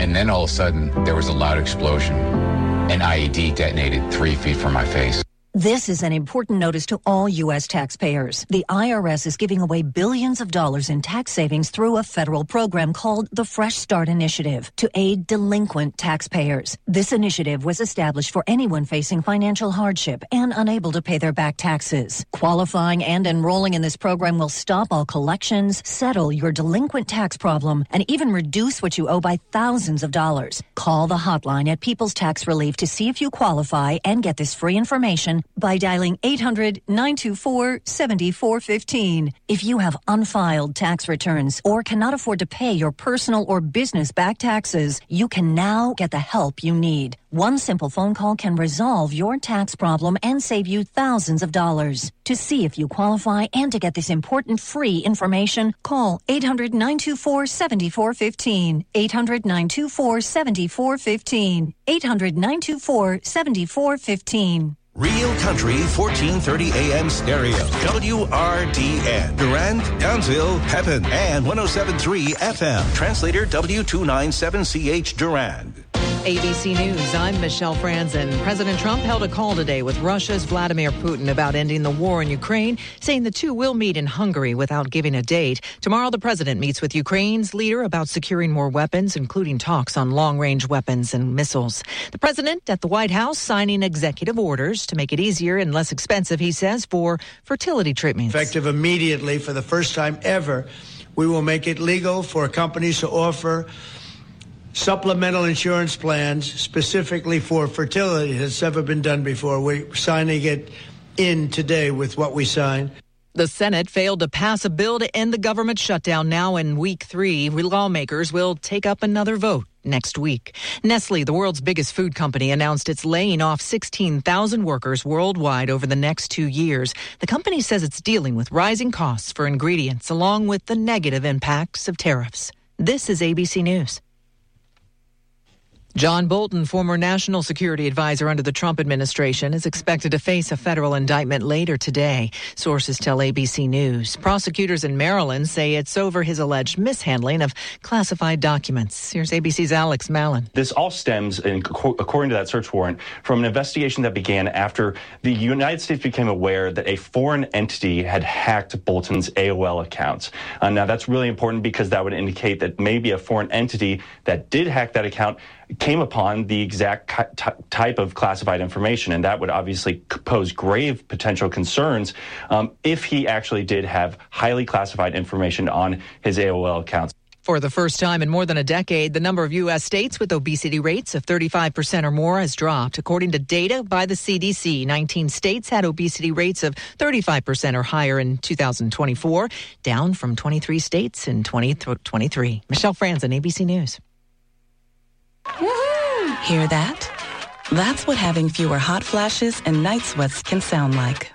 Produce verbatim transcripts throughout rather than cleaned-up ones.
And then all of a sudden, there was a loud explosion. An I E D detonated three feet from my face. This is an important notice to all U S taxpayers. The I R S is giving away billions of dollars in tax savings through a federal program called the Fresh Start Initiative to aid delinquent taxpayers. This initiative was established for anyone facing financial hardship and unable to pay their back taxes. Qualifying and enrolling in this program will stop all collections, settle your delinquent tax problem, and even reduce what you owe by thousands of dollars. Call the hotline at People's Tax Relief to see if you qualify and get this free information by dialing eight hundred, nine two four, seven four one five. If you have unfiled tax returns or cannot afford to pay your personal or business back taxes, you can now get the help you need. One simple phone call can resolve your tax problem and save you thousands of dollars. To see if you qualify and to get this important free information, call eight hundred, nine two four, seven four one five. eight hundred, nine two four, seven four one five. eight hundred, nine two four, seven four one five. Real Country fourteen thirty A M stereo. W R D N. Durand, Townsville, Pepin, and one oh seven point three F M. Translator W two ninety-seven C H Durand. A B C News, I'm Michelle Franzen. President Trump held a call today with Russia's Vladimir Putin about ending the war in Ukraine, saying the two will meet in Hungary without giving a date. Tomorrow, the president meets with Ukraine's leader about securing more weapons, including talks on long-range weapons and missiles. The president at the White House signing executive orders to make it easier and less expensive, he says, for fertility treatments. Effective immediately, for the first time ever, we will make it legal for companies to offer supplemental insurance plans specifically for fertility. It has never been done before. We're signing it in today with what we signed. The Senate failed to pass a bill to end the government shutdown now in week three. Lawmakers will take up another vote next week. Nestle, the world's biggest food company, announced it's laying off sixteen thousand workers worldwide over the next two years. The company says it's dealing with rising costs for ingredients along with the negative impacts of tariffs. This is A B C News. John Bolton, former national security advisor under the Trump administration, is expected to face a federal indictment later today. Sources tell A B C News. Prosecutors in Maryland say it's over his alleged mishandling of classified documents. Here's A B C's Alex Mallon. This all stems, in, according to that search warrant, from an investigation that began after the United States became aware that a foreign entity had hacked Bolton's A O L accounts. Uh, now, that's really important because that would indicate that maybe a foreign entity that did hack that account came upon the exact t- type of classified information, and that would obviously pose grave potential concerns um, if he actually did have highly classified information on his A O L accounts. For the first time in more than a decade, the number of U S states with obesity rates of thirty-five percent or more has dropped. According to data by the C D C, nineteen states had obesity rates of thirty-five percent or higher in two thousand twenty-four, down from twenty-three states in twenty twenty-three. Michelle Franzen, A B C News. Woo-hoo! Hear that? That's what having fewer hot flashes and night sweats can sound like.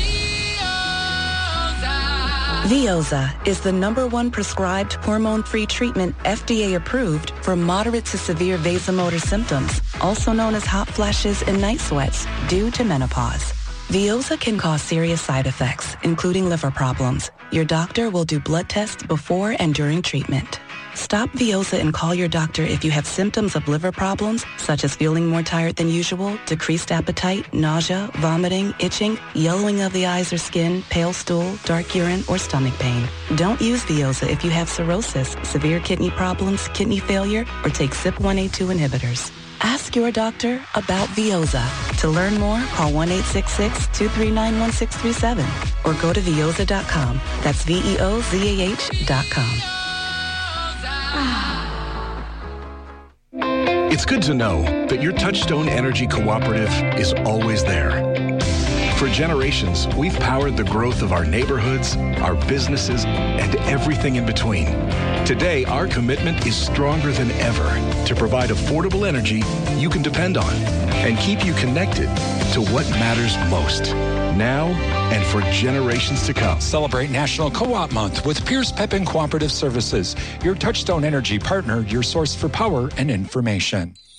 Veoza is the number one prescribed hormone-free treatment F D A approved for moderate to severe vasomotor symptoms, also known as hot flashes and night sweats, due to menopause. Veoza can cause serious side effects, including liver problems. Your doctor will do blood tests before and during treatment. Stop Veoza and call your doctor if you have symptoms of liver problems, such as feeling more tired than usual, decreased appetite, nausea, vomiting, itching, yellowing of the eyes or skin, pale stool, dark urine, or stomach pain. Don't use Veoza if you have cirrhosis, severe kidney problems, kidney failure, or take C Y P one A two inhibitors. Ask your doctor about Veoza. To learn more, call one eight six six, two three nine, one six three seven or go to veoza dot com. That's V E O Z A H dot com. It's good to know that your Touchstone Energy Cooperative is always there. For generations, we've powered the growth of our neighborhoods, our businesses, and everything in between. Today, our commitment is stronger than ever to provide affordable energy you can depend on and keep you connected to what matters most, now and for generations to come. Celebrate National Co-op Month with Pierce Pepin Cooperative Services, your Touchstone Energy partner, your source for power and information.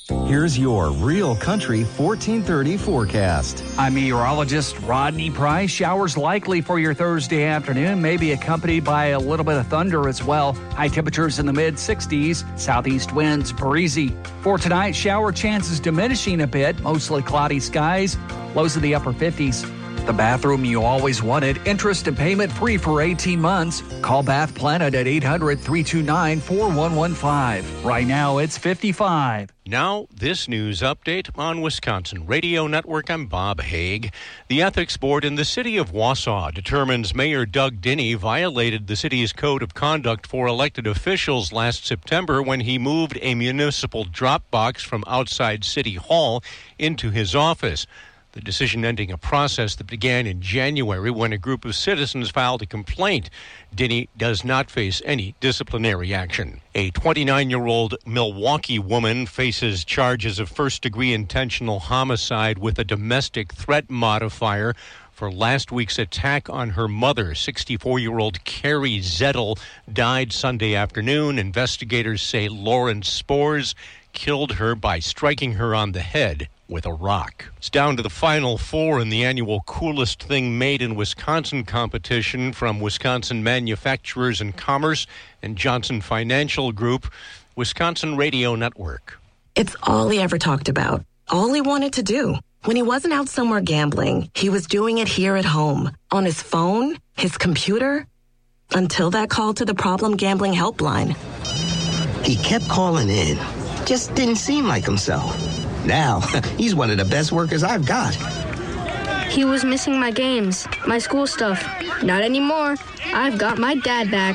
Here's your Real Country fourteen thirty forecast. I'm meteorologist Rodney Price. Showers likely for your Thursday afternoon, maybe accompanied by a little bit of thunder as well. High temperatures in the mid sixties, southeast winds breezy. For tonight, shower chances diminishing a bit, mostly cloudy skies, lows in the upper fifties. The bathroom you always wanted, interest and payment free for eighteen months. Call Bath Planet at eight hundred, three two nine, four one one five. Right now, it's fifty-five. Now, this news update on Wisconsin Radio Network. I'm Bob Haig. The Ethics Board in the city of Wausau determines Mayor Doug Dinney violated the city's code of conduct for elected officials last September when he moved a municipal drop box from outside City Hall into his office. The decision ending a process that began in January when a group of citizens filed a complaint. Dinney does not face any disciplinary action. A twenty-nine-year-old Milwaukee woman faces charges of first-degree intentional homicide with a domestic threat modifier for last week's attack on her mother. sixty-four-year-old Carrie Zettel died Sunday afternoon. Investigators say Lauren Spores killed her by striking her on the head with a rock. It's down to the final four in the annual Coolest Thing Made in Wisconsin competition from Wisconsin Manufacturers and Commerce and Johnson Financial Group. Wisconsin Radio Network. It's all he ever talked about, all he wanted to do. When he wasn't out somewhere gambling, he was doing it here at home, on his phone, his computer, until that call to the Problem Gambling Helpline. He kept calling in, just didn't seem like himself. Now, he's one of the best workers I've got. He was missing my games, my school stuff. Not anymore. I've got my dad back.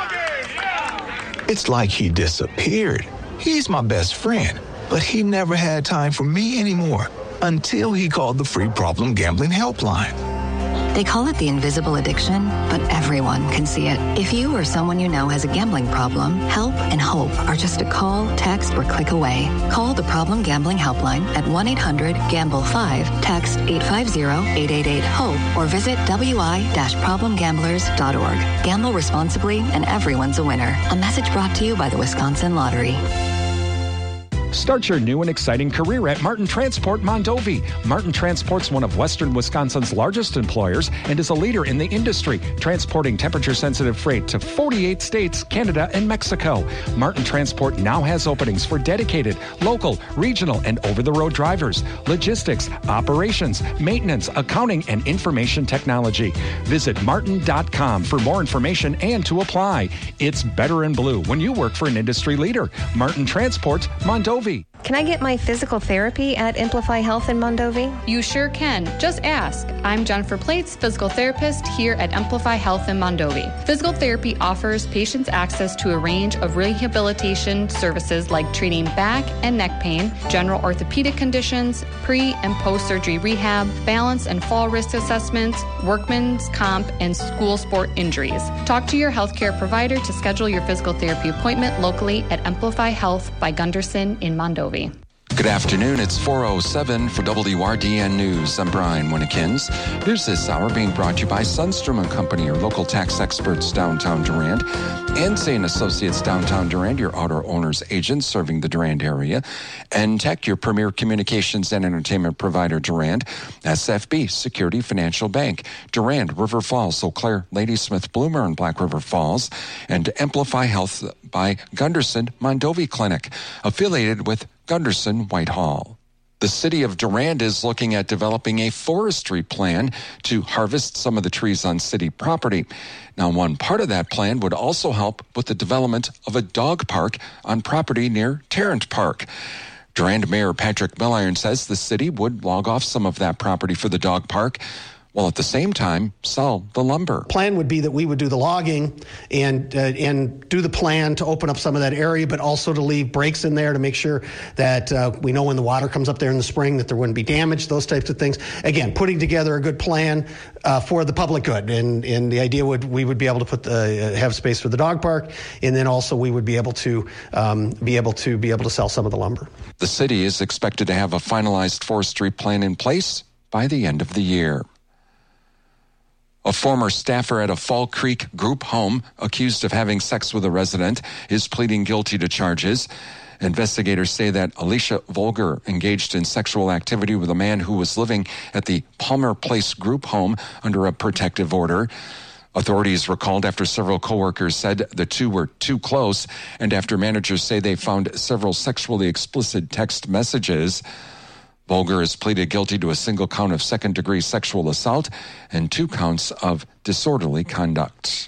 It's like he disappeared. He's my best friend, but he never had time for me anymore until he called the free Problem Gambling Helpline. They call it the invisible addiction, but everyone can see it. If you or someone you know has a gambling problem, help and hope are just a call, text, or click away. Call the Problem Gambling Helpline at one eight hundred gamble five, text eight five zero, eight eight eight, HOPE, or visit w i dash problem gamblers dot org. Gamble responsibly, and everyone's a winner. A message brought to you by the Wisconsin Lottery. Start your new and exciting career at Martin Transport Mondovi. Martin Transport's one of Western Wisconsin's largest employers and is a leader in the industry, transporting temperature-sensitive freight to forty-eight states, Canada, and Mexico. Martin Transport now has openings for dedicated, local, regional, and over-the-road drivers, logistics, operations, maintenance, accounting, and information technology. Visit martin dot com for more information and to apply. It's better in blue when you work for an industry leader. Martin Transport Mondovi. Can I get my physical therapy at Amplify Health in Mondovi? You sure can. Just ask. I'm Jennifer Plates, physical therapist here at Amplify Health in Mondovi. Physical therapy offers patients access to a range of rehabilitation services like treating back and neck pain, general orthopedic conditions, pre- and post-surgery rehab, balance and fall risk assessments, workman's comp, and school sport injuries. Talk to your healthcare provider to schedule your physical therapy appointment locally at Amplify Health by Gunderson in Mondovi. Good afternoon. It's four oh seven for W R D N News. I'm Brian Winnekins. News this hour being brought to you by Sundstrom and Company, your local tax experts downtown Durand, and Zane Associates downtown Durand, your auto owner's agent serving the Durand area, and Tech, your premier communications and entertainment provider Durand, S F B, Security Financial Bank, Durand, River Falls, Eau Claire, Ladysmith, Bloomer, and Black River Falls, and Amplify Health by Gunderson Mondovi Clinic, affiliated with Gunderson Whitehall. The city of Durand is looking at developing a forestry plan to harvest some of the trees on city property. Now, one part of that plan would also help with the development of a dog park on property near Tarrant Park. Durand Mayor Patrick Milliron says the city would log off some of that property for the dog park, while at the same time sell the lumber. Plan would be that we would do the logging and uh, and do the plan to open up some of that area, but also to leave breaks in there to make sure that uh, we know when the water comes up there in the spring that there wouldn't be damage, those types of things. Again, putting together a good plan uh, for the public good, and and the idea would we would be able to put the, uh, have space for the dog park, and then also we would be able to um, be able to be able to sell some of the lumber. The city is expected to have a finalized forestry plan in place by the end of the year. A former staffer at a Fall Creek group home accused of having sex with a resident is pleading guilty to charges. Investigators say that Alicia Volger engaged in sexual activity with a man who was living at the Palmer Place group home under a protective order. Authorities were called after several coworkers said the two were too close and after managers say they found several sexually explicit text messages. Volger has pleaded guilty to a single count of second-degree sexual assault and two counts of disorderly conduct.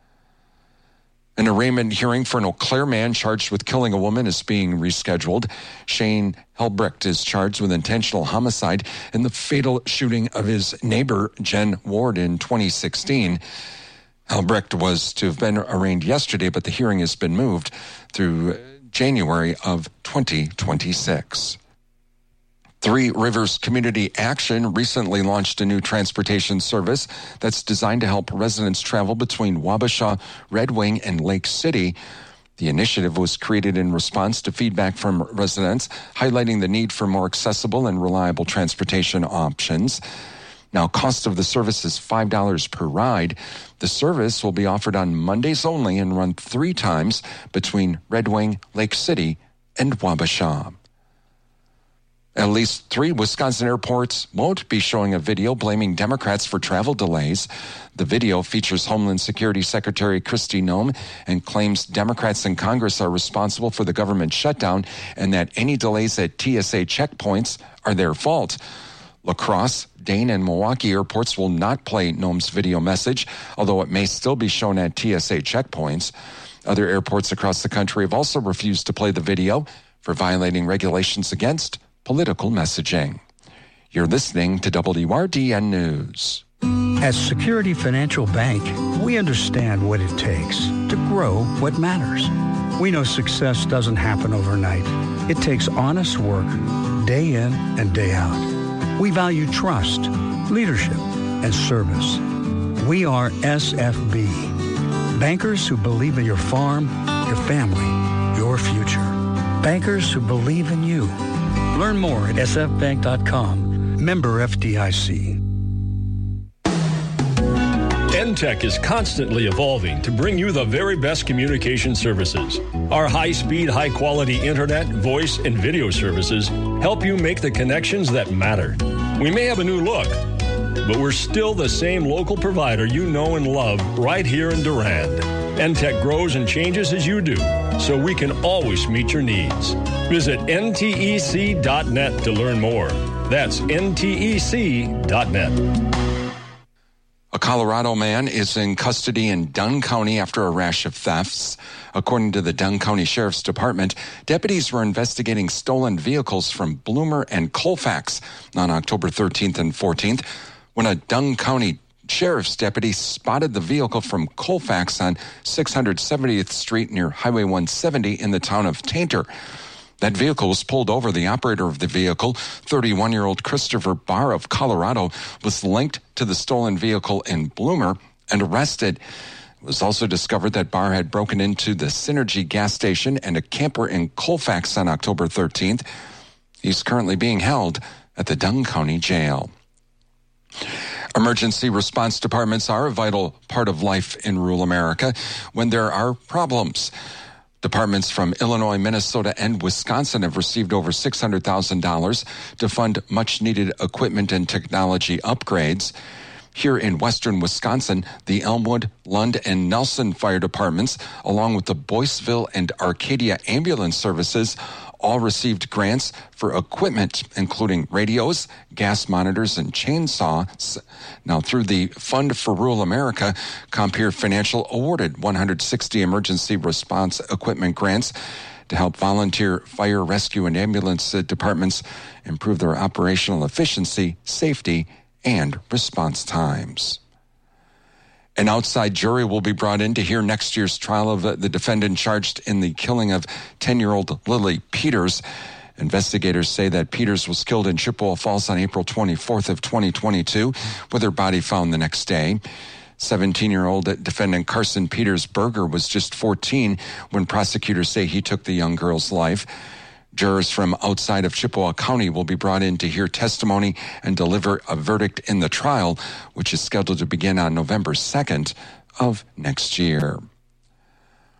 An arraignment hearing for an Eau Claire man charged with killing a woman is being rescheduled. Shane Helbrecht is charged with intentional homicide in the fatal shooting of his neighbor, Jen Ward, in twenty sixteen. Helbrecht was to have been arraigned yesterday, but the hearing has been moved through January of twenty twenty-six. Three Rivers Community Action recently launched a new transportation service that's designed to help residents travel between Wabasha, Red Wing, and Lake City. The initiative was created in response to feedback from residents, highlighting the need for more accessible and reliable transportation options. Now, cost of the service is five dollars per ride. The service will be offered on Mondays only and run three times between Red Wing, Lake City, and Wabasha. At least three Wisconsin airports won't be showing a video blaming Democrats for travel delays. The video features Homeland Security Secretary Kristi Noem and claims Democrats in Congress are responsible for the government shutdown and that any delays at T S A checkpoints are their fault. La Crosse, Dane, and Milwaukee airports will not play Noem's video message, although it may still be shown at T S A checkpoints. Other airports across the country have also refused to play the video for violating regulations against political messaging. You're listening to W R D N News. At Security Financial Bank, we understand what it takes to grow what matters. We know success doesn't happen overnight. It takes honest work, day in and day out. We value trust, leadership, and service. We are S F B, bankers who believe in your farm, your family, your future. Bankers who believe in you. Learn more at s f bank dot com. Member F D I C. N Tech is constantly evolving to bring you the very best communication services. Our high-speed, high-quality internet, voice, and video services help you make the connections that matter. We may have a new look, but we're still the same local provider you know and love right here in Durand. N Tech grows and changes as you do, so we can always meet your needs. Visit N T E C dot net to learn more. That's N T E C dot net. A Colorado man is in custody in Dunn County after a rash of thefts. According to the Dunn County Sheriff's Department, deputies were investigating stolen vehicles from Bloomer and Colfax on October thirteenth and fourteenth when a Dunn County Sheriff's deputy spotted the vehicle from Colfax on six hundred seventieth Street near Highway one seventy in the town of Tainter. That vehicle was pulled over. The operator of the vehicle, thirty-one-year-old Christopher Barr of Colorado, was linked to the stolen vehicle in Bloomer and arrested. It was also discovered that Barr had broken into the Synergy gas station and a camper in Colfax on October thirteenth. He's currently being held at the Dunn County Jail. Emergency response departments are a vital part of life in rural America when there are problems. Departments from Illinois, Minnesota, and Wisconsin have received over six hundred thousand dollars to fund much-needed equipment and technology upgrades. Here in western Wisconsin, the Elmwood, Lund, and Nelson fire departments, along with the Boyceville and Arcadia ambulance services, all received grants for equipment, including radios, gas monitors, and chainsaws. Now, through the Fund for Rural America, Compeer Financial awarded one hundred sixty emergency response equipment grants to help volunteer fire, rescue, and ambulance departments improve their operational efficiency, safety, and response times. An outside jury will be brought in to hear next year's trial of the defendant charged in the killing of ten-year-old Lily Peters. Investigators say that Peters was killed in Chippewa Falls on April twenty-fourth of twenty twenty-two, with her body found the next day. seventeen-year-old defendant Carson Peters Berger was just fourteen when prosecutors say he took the young girl's life. Jurors from outside of Chippewa County will be brought in to hear testimony and deliver a verdict in the trial, which is scheduled to begin on November second of next year.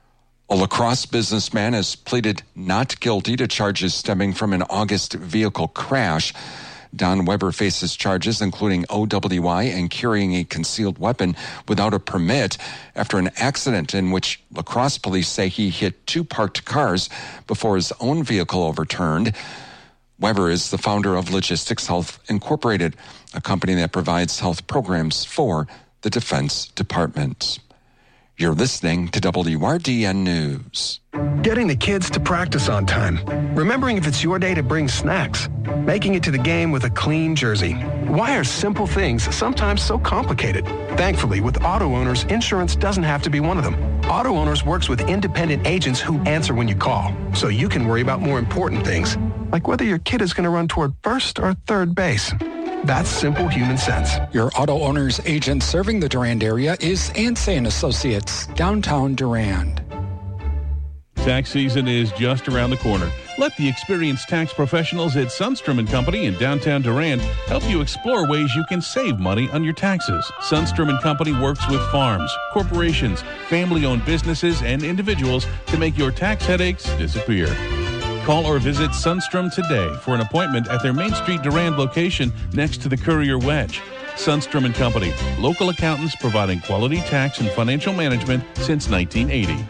A La Crosse businessman has pleaded not guilty to charges stemming from an August vehicle crash. Don Weber faces charges including O W I and carrying a concealed weapon without a permit after an accident in which La Crosse police say he hit two parked cars before his own vehicle overturned. Weber is the founder of Logistics Health Incorporated, a company that provides health programs for the Defense Department. You're listening to W R D N News. Getting the kids to practice on time. Remembering if it's your day to bring snacks. Making it to the game with a clean jersey. Why are simple things sometimes so complicated? Thankfully, with Auto Owners, insurance doesn't have to be one of them. Auto Owners works with independent agents who answer when you call, so you can worry about more important things, like whether your kid is going to run toward first or third base. That's simple human sense. Your Auto Owners agent serving the Durand area is Ansay and Associates, downtown Durand. Tax season is just around the corner. Let the experienced tax professionals at Sundstrom and Company in downtown Durand help you explore ways you can save money on your taxes. Sundstrom and Company works with farms, corporations, family-owned businesses, and individuals to make your tax headaches disappear. Call or visit Sundstrom today for an appointment at their Main Street Durand location next to the Courier Wedge. Sundstrom and Company, local accountants providing quality tax and financial management since nineteen eighty.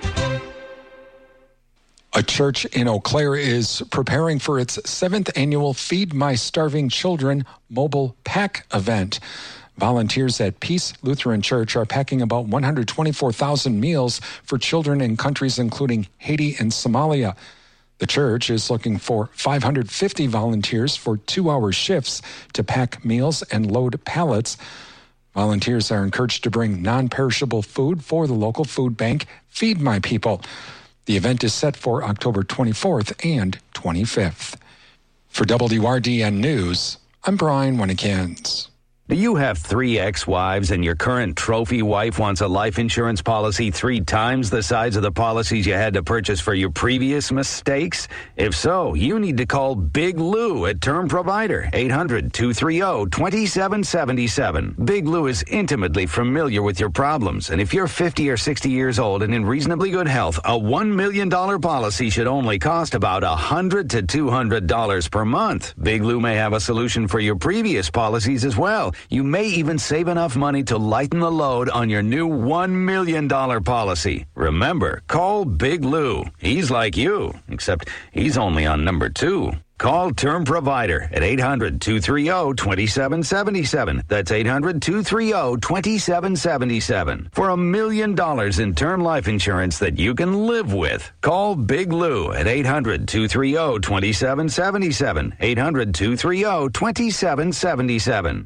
A church in Eau Claire is preparing for its seventh annual Feed My Starving Children mobile pack event. Volunteers at Peace Lutheran Church are packing about one hundred twenty-four thousand meals for children in countries including Haiti and Somalia. The church is looking for five hundred fifty volunteers for two-hour shifts to pack meals and load pallets. Volunteers are encouraged to bring non-perishable food for the local food bank, Feed My People. The event is set for October twenty-fourth and twenty-fifth. For W R D N News, I'm Brian Winnikins. Do you have three ex-wives and your current trophy wife wants a life insurance policy three times the size of the policies you had to purchase for your previous mistakes? If so, you need to call Big Lou at Term Provider, eight hundred, two three zero, two seven seven seven. Big Lou is intimately familiar with your problems, and if you're fifty or sixty years old and in reasonably good health, a one million dollars policy should only cost about one hundred to two hundred dollars per month. Big Lou may have a solution for your previous policies as well. You may even save enough money to lighten the load on your new one million dollars policy. Remember, call Big Lou. He's like you, except he's only on number two. Call Term Provider at eight hundred, two three zero, two seven seven seven. That's eight hundred, two three zero, two seven seven seven. For a million dollars in term life insurance that you can live with. Call Big Lou at eight hundred, two three zero, two seven seven seven. eight hundred, two three zero, two seven seven seven.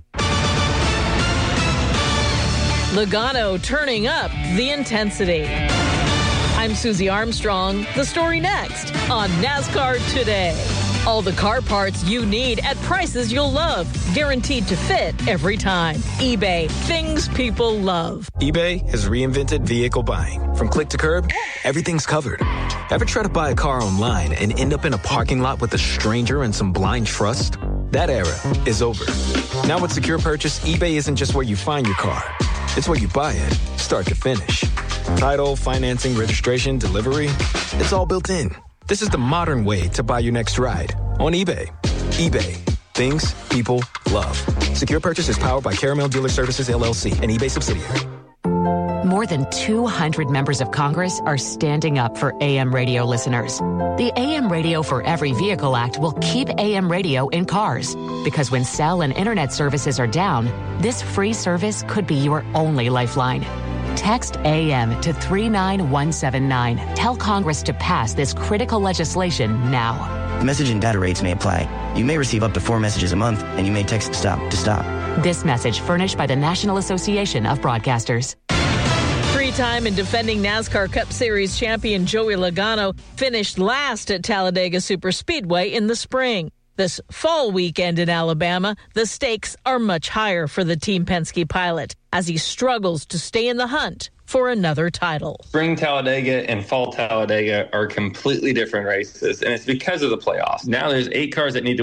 Logano turning up the intensity. I'm Susie Armstrong. The story next on NASCAR Today. All the car parts you need at prices you'll love. Guaranteed to fit every time. eBay. Things people love. eBay has reinvented vehicle buying. From click to curb, everything's covered. Ever try to buy a car online and end up in a parking lot with a stranger and some blind trust? That era is over. Now with Secure Purchase, eBay isn't just where you find your car. It's where you buy it, start to finish. Title, financing, registration, delivery, it's all built in. This is the modern way to buy your next ride on eBay. eBay. Things people love. Secure Purchase is powered by Caramel Dealer Services, L L C, an eBay subsidiary. More than two hundred members of Congress are standing up for A M radio listeners. The A M Radio for Every Vehicle Act will keep A M radio in cars, because when cell and internet services are down, this free service could be your only lifeline. Text A M to three nine one seven nine. Tell Congress to pass this critical legislation now. Message and data rates may apply. You may receive up to four messages a month, and you may text STOP to stop. This message furnished by the National Association of Broadcasters. Three-time and defending NASCAR Cup Series champion Joey Logano finished last at Talladega Superspeedway in the spring. This fall weekend in Alabama, the stakes are much higher for the Team Penske pilot as he struggles to stay in the hunt for another title. Spring Talladega and fall Talladega are completely different races, and it's because of the playoffs. Now there's eight cars that need to win.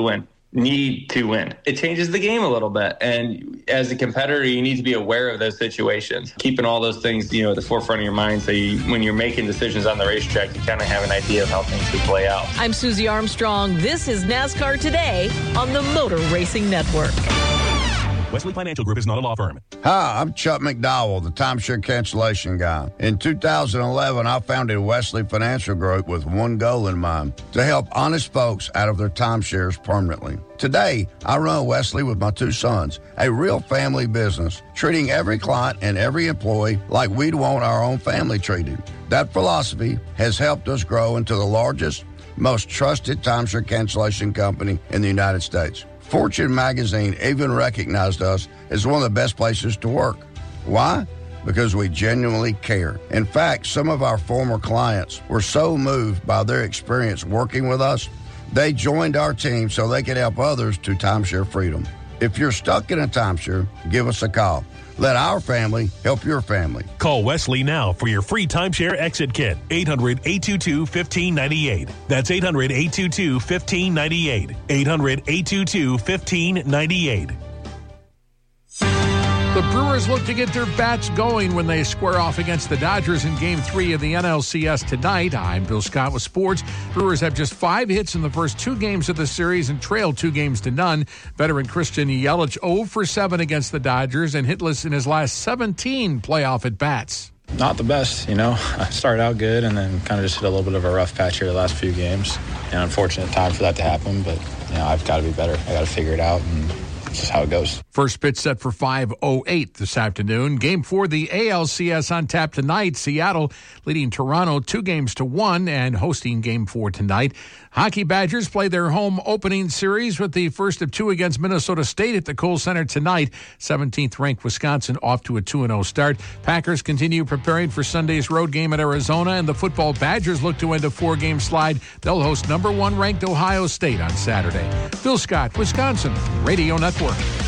need to win. It changes the game a little bit. And as a competitor, you need to be aware of those situations, keeping all those things, you know, at the forefront of your mind. So you, when you're making decisions on the racetrack, you kind of have an idea of how things could play out. I'm Susie Armstrong. This is NASCAR Today on the Motor Racing Network. Wesley Financial Group is not a law firm. Hi, I'm Chuck McDowell, the timeshare cancellation guy. In two thousand eleven, I founded Wesley Financial Group with one goal in mind, to help honest folks out of their timeshares permanently. Today, I run Wesley with my two sons, a real family business, treating every client and every employee like we'd want our own family treated. That philosophy has helped us grow into the largest, most trusted timeshare cancellation company in the United States. Fortune magazine even recognized us as one of the best places to work. Why? Because we genuinely care. In fact, some of our former clients were so moved by their experience working with us, they joined our team so they could help others to timeshare freedom. If you're stuck in a timeshare, give us a call. Let our family help your family. Call Wesley now for your free timeshare exit kit. eight hundred, eight two two, one five nine eight. That's eight hundred, eight two two, one five nine eight. eight hundred, eight two two, one five nine eight. The Brewers look to get their bats going when they square off against the Dodgers in Game three of the N L C S tonight. I'm Bill Scott with sports. Brewers have just five hits in the first two games of the series and trail two games to none. Veteran Christian Yelich oh for seven against the Dodgers and hitless in his last seventeen playoff at-bats. Not the best, you know. I started out good and then kind of just hit a little bit of a rough patch here the last few games. An unfortunate time for that to happen, but, you know, I've got to be better. I got to figure it out, and that's just how it goes. First pitch set for five oh eight this afternoon. Game four, the A L C S on tap tonight. Seattle leading Toronto two games to one and hosting Game four tonight. Hockey Badgers play their home opening series with the first of two against Minnesota State at the Kohl Center tonight. seventeenth ranked Wisconsin off to a two and oh start. Packers continue preparing for Sunday's road game at Arizona, and the football Badgers look to end a four-game slide. They'll host number one ranked Ohio State on Saturday. Phil Scott, Wisconsin Radio Network.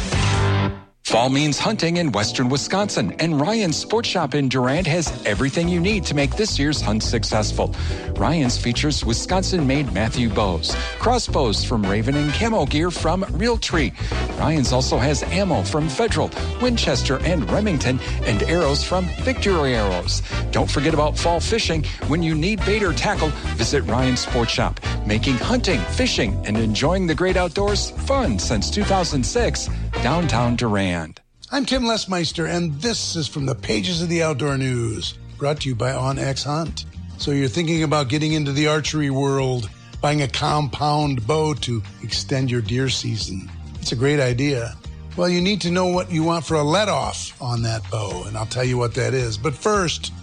Fall means hunting in western Wisconsin, and Ryan's Sports Shop in Durand has everything you need to make this year's hunt successful. Ryan's features Wisconsin-made Matthew bows, crossbows from Raven, and camo gear from Realtree. Ryan's also has ammo from Federal, Winchester, and Remington, and arrows from Victory Arrows. Don't forget about fall fishing. When you need bait or tackle, visit Ryan's Sports Shop, making hunting, fishing, and enjoying the great outdoors fun since two thousand six, downtown Durand. I'm Tim Lesmeister, and this is from the pages of the Outdoor News, brought to you by OnX Hunt. So you're thinking about getting into the archery world, buying a compound bow to extend your deer season. It's a great idea. Well, you need to know what you want for a let-off on that bow, and I'll tell you what that is. But first,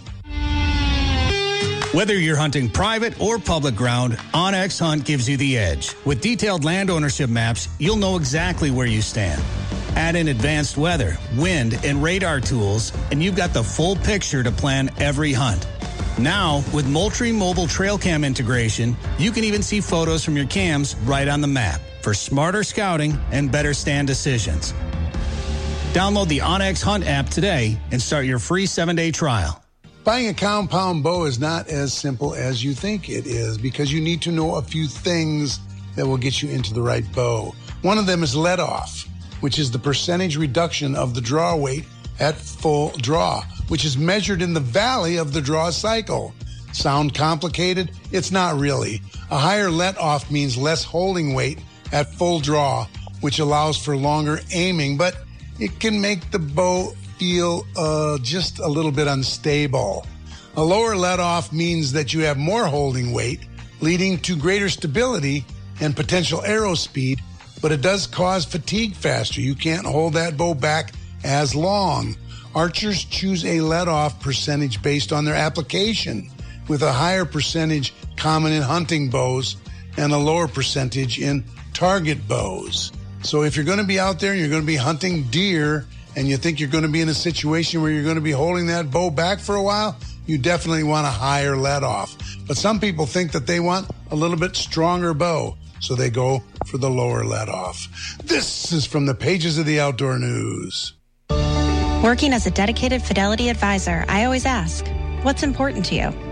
whether you're hunting private or public ground, OnX Hunt gives you the edge. With detailed land ownership maps, you'll know exactly where you stand. Add in advanced weather, wind, and radar tools, and you've got the full picture to plan every hunt. Now, with Moultrie Mobile Trail Cam integration, you can even see photos from your cams right on the map for smarter scouting and better stand decisions. Download the OnX Hunt app today and start your free seven-day trial. Buying a compound bow is not as simple as you think it is, because you need to know a few things that will get you into the right bow. One of them is let off, which is the percentage reduction of the draw weight at full draw, which is measured in the valley of the draw cycle. Sound complicated? It's not really. A higher let off means less holding weight at full draw, which allows for longer aiming, but it can make the bow feel uh, just a little bit unstable. A lower let off means that you have more holding weight, leading to greater stability and potential arrow speed, but it does cause fatigue faster. You can't hold that bow back as long. Archers choose a let-off percentage based on their application, with a higher percentage common in hunting bows and a lower percentage in target bows. So if you're going to be out there and you're going to be hunting deer and you think you're going to be in a situation where you're going to be holding that bow back for a while, you definitely want a higher let-off. But some people think that they want a little bit stronger bow, so they go for the lower let-off. This is from the pages of the Outdoor News. Working as a dedicated Fidelity advisor, I always ask, what's important to you?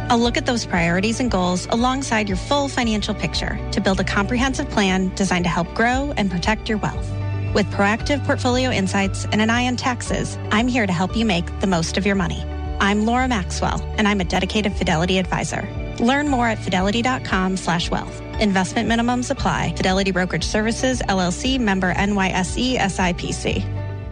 I'll look at those priorities and goals alongside your full financial picture to build a comprehensive plan designed to help grow and protect your wealth. With proactive portfolio insights and an eye on taxes, I'm here to help you make the most of your money. I'm Laura Maxwell, and I'm a dedicated Fidelity advisor. Learn more at fidelity.com slash wealth. Investment minimums apply. Fidelity Brokerage Services, L L C, member N Y S E, S I P C.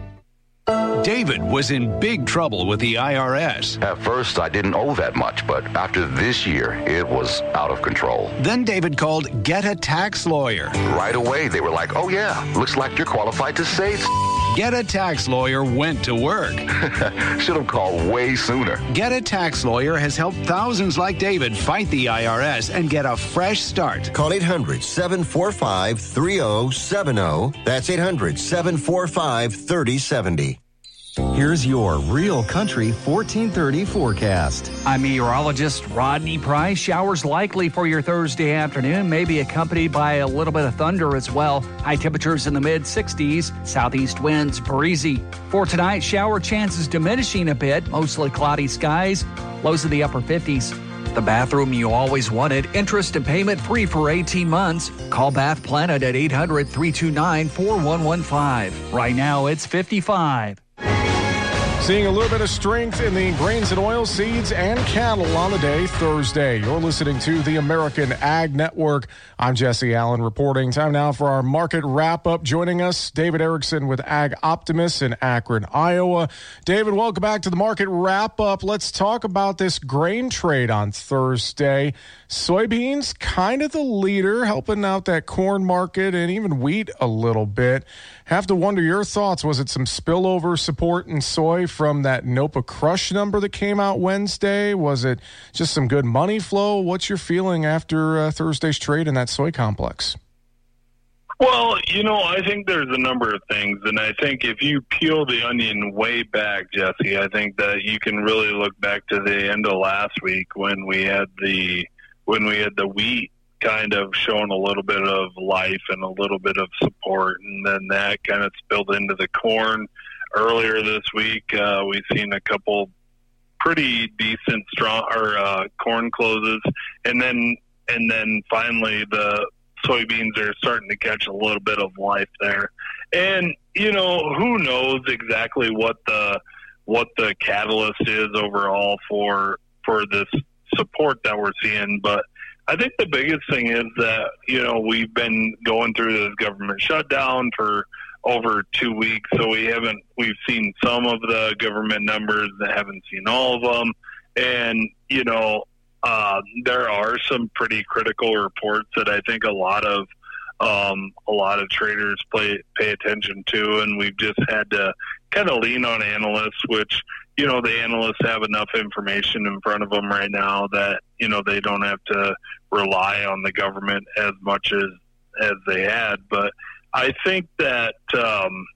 David was in big trouble with the I R S. At first, I didn't owe that much, but after this year, it was out of control. Then David called Get a Tax Lawyer. Right away, they were like, oh yeah, looks like you're qualified to save. Get a Tax Lawyer went to work. Should have called way sooner. Get a Tax Lawyer has helped thousands like David fight the I R S and get a fresh start. Call eight hundred, seven four five, three oh seven oh. That's eight hundred, seven four five, three oh seven oh. Here's your Real Country fourteen thirty forecast. I'm meteorologist Rodney Price. Showers likely for your Thursday afternoon, maybe accompanied by a little bit of thunder as well. High temperatures in the mid sixties, southeast winds breezy. For tonight, shower chances diminishing a bit, mostly cloudy skies, lows in the upper fifties. The bathroom you always wanted, interest and payment free for eighteen months. Call Bath Planet at eight hundred, three two nine, four one one five. Right now, it's fifty-five. Seeing a little bit of strength in the grains and oil seeds and cattle on the day Thursday. You're listening to the American Ag Network. I'm Jesse Allen reporting. Time now for our market wrap-up. Joining us, David Erickson with Ag Optimist in Akron, Iowa. David, welcome back to the market wrap-up. Let's talk about this grain trade on Thursday. Soybeans kind of the leader, helping out that corn market and even wheat a little bit. Have to wonder your thoughts. Was it some spillover support in soy from that NOPA crush number that came out Wednesday? Was it just some good money flow? What's your feeling after uh, Thursday's trade in that soy complex? Well, you know, I think there's a number of things, and I think if you peel the onion way back, Jesse, I think that you can really look back to the end of last week when we had the when we had the wheat kind of showing a little bit of life and a little bit of support, and then that kind of spilled into the corn. Earlier this week, uh, we've seen a couple pretty decent strong or uh, corn closes, and then and then finally the soybeans are starting to catch a little bit of life there. And you know, who knows exactly what the what the catalyst is overall for for this support that we're seeing, but I think the biggest thing is that, you know, we've been going through this government shutdown for over two weeks, so we haven't, we've seen some of the government numbers, that haven't seen all of them. And, you know, uh, there are some pretty critical reports that I think a lot of, um, a lot of traders play, pay attention to, and we've just had to kind of lean on analysts, which, you know, the analysts have enough information in front of them right now that, you know, they don't have to rely on the government as much as, as they had. But I think that um,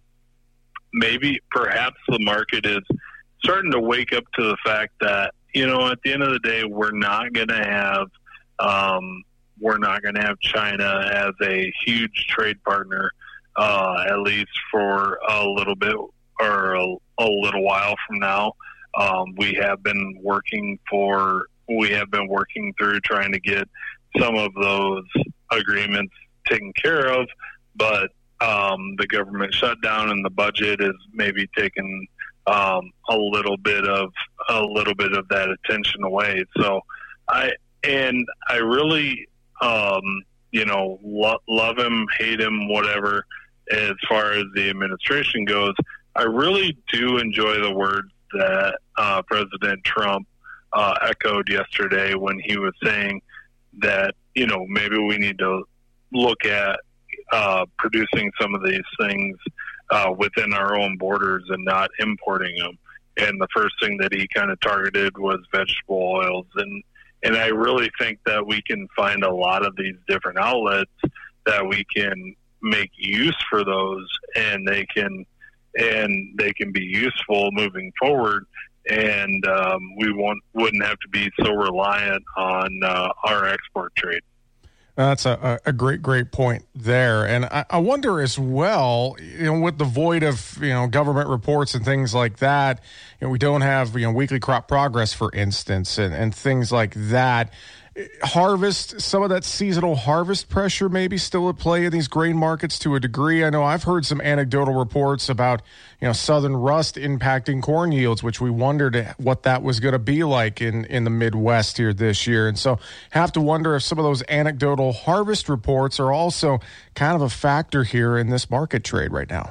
maybe perhaps the market is starting to wake up to the fact that, you know, at the end of the day, we're not going to have, um, we're not going to have China as a huge trade partner, uh, at least for a little bit or a, a little while from now. Um, we have been working for, we have been working through trying to get some of those agreements taken care of, but um, the government shutdown and the budget is maybe taking um, a little bit of a little bit of that attention away. So I and I really, um, you know, lo- love him, hate him, whatever. As far as the administration goes, I really do enjoy the words that uh, President Trump uh, echoed yesterday when he was saying that, you know, maybe we need to look at uh, producing some of these things uh, within our own borders and not importing them. And the first thing that he kind of targeted was vegetable oils. And, and I really think that we can find a lot of these different outlets that we can make use for those, and they can and they can be useful moving forward, and um, we won't, wouldn't have to be so reliant on uh, our export trade. That's a, a great, great point there. And I, I wonder as well, you know, with the void of, you know, government reports and things like that, you know, we don't have, you know, weekly crop progress, for instance, and, and things like that. Harvest, some of that seasonal harvest pressure maybe still at play in these grain markets to a degree. I know I've heard some anecdotal reports about, you know, southern rust impacting corn yields, which we wondered what that was going to be like in, in the Midwest here this year. And so have to wonder if some of those anecdotal harvest reports are also kind of a factor here in this market trade right now.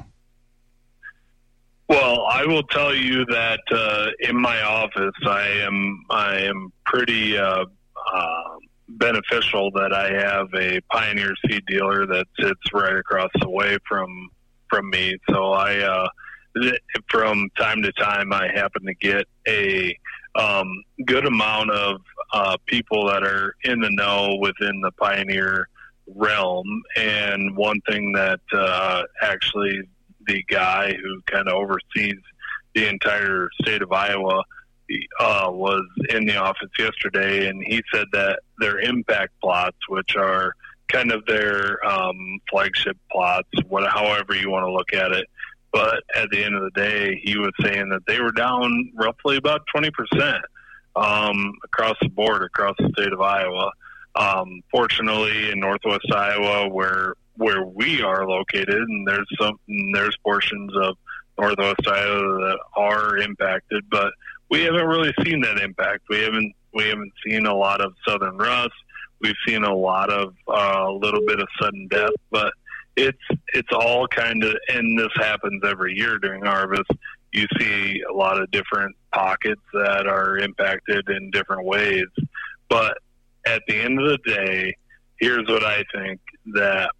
Well, I will tell you that uh, in my office, I am I am pretty uh, uh, beneficial that I have a Pioneer seed dealer that sits right across the way from from me. So I, uh, from time to time, I happen to get a um, good amount of uh, people that are in the know within the Pioneer realm. And one thing that uh, actually the guy who kind of oversees the entire state of Iowa uh, was in the office yesterday, and he said that their impact plots, which are kind of their um, flagship plots, what, however you want to look at it, but at the end of the day, he was saying that they were down roughly about twenty percent um, across the board, across the state of Iowa. Um, fortunately, in Northwest Iowa, where where we are located, and there's some there's portions of Northwest Iowa that are impacted, but we haven't really seen that impact. We haven't we haven't seen a lot of southern rust. We've seen a lot of a uh, little bit of sudden death, but it's it's all kind of, and this happens every year during harvest. You see a lot of different pockets that are impacted in different ways, but at the end of the day, here's what I think, that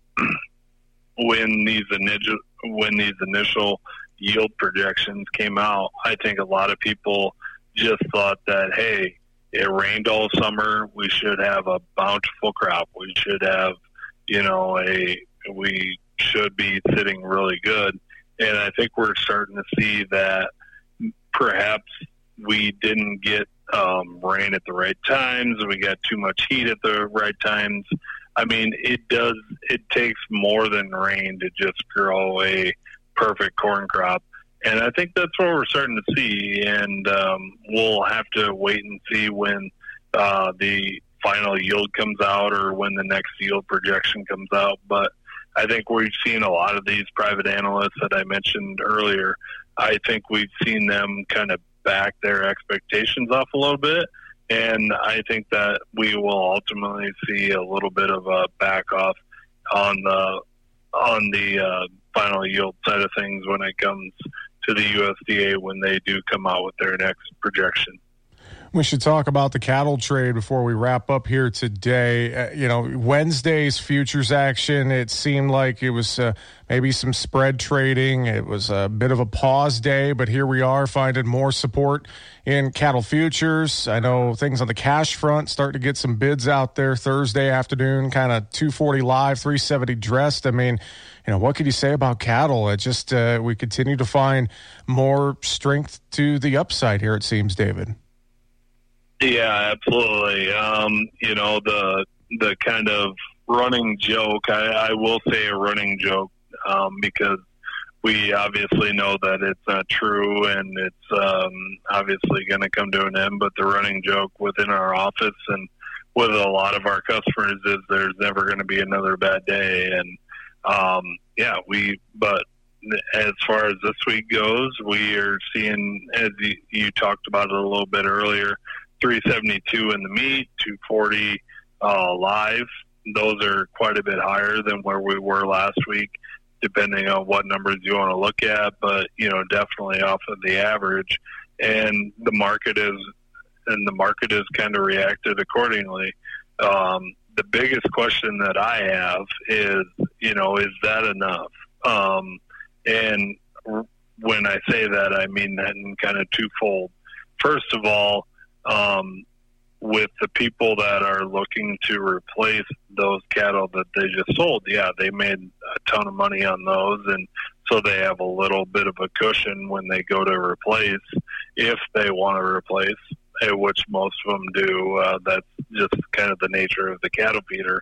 when these initial when these initial yield projections came out, I think a lot of people just thought that, hey, it rained all summer, we should have a bountiful crop. We should have, you know, a we should be sitting really good. And I think we're starting to see that perhaps we didn't get um, rain at the right times. We got too much heat at the right times. I mean, it does, it takes more than rain to just grow a perfect corn crop. And I think that's what we're starting to see. And um, we'll have to wait and see when uh, the final yield comes out or when the next yield projection comes out. But I think we've seen a lot of these private analysts that I mentioned earlier. I think we've seen them kind of back their expectations off a little bit. And I think that we will ultimately see a little bit of a back off on the on the uh, final yield side of things when it comes to the U S D A when they do come out with their next projection. We should talk about the cattle trade before we wrap up here today. Uh, you know, Wednesday's futures action, it seemed like it was uh, maybe some spread trading. It was a bit of a pause day, but here we are finding more support in cattle futures. I know things on the cash front start to get some bids out there Thursday afternoon, kind of two forty live, three seventy dressed. I mean, you know, what could you say about cattle? It just, uh, we continue to find more strength to the upside here, it seems, David. Yeah, absolutely. Um, you know, the the kind of running joke, I, I will say a running joke, um, because we obviously know that it's not true and it's um, obviously going to come to an end. But the running joke within our office and with a lot of our customers is there's never going to be another bad day. And um, yeah, we, but as far as this week goes, we are seeing, as you, you talked about it a little bit earlier, three seventy-two in the meat, two forty uh, live. Those are quite a bit higher than where we were last week, depending on what numbers you want to look at, but, you know, definitely off of the average. And the market is, and the market has kind of reacted accordingly. Um, the biggest question that I have is, you know, is that enough? Um, and when I say that, I mean that in kind of twofold. First of all, Um, with the people that are looking to replace those cattle that they just sold, yeah, they made a ton of money on those, and so they have a little bit of a cushion when they go to replace, if they want to replace, which most of them do. Uh, that's just kind of the nature of the cattle feeder.